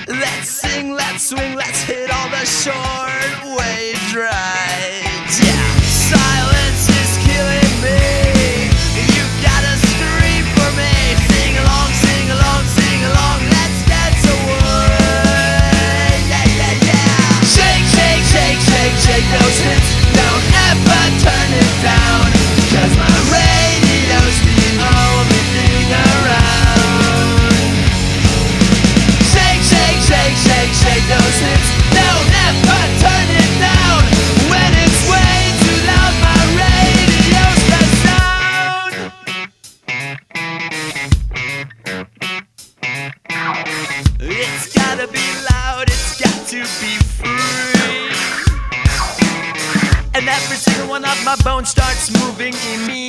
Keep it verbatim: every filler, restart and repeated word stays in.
Let's sing, let's swing, let's hit all the short waves right. Yeah, silence is killing me. You gotta scream for me. Sing along, sing along, sing along. Let's dance away. Yeah, yeah, yeah. Shake, shake, shake, shake, shake those hips. Don't ever turn it down, 'cause my radio's the only thing around. Shake, shake, shake, shake, shake those hips. Don't ever turn it down. When it's way too loud, my radio's the sound. It's gotta be loud, it's got to be free. And every single one of my bones starts moving in me.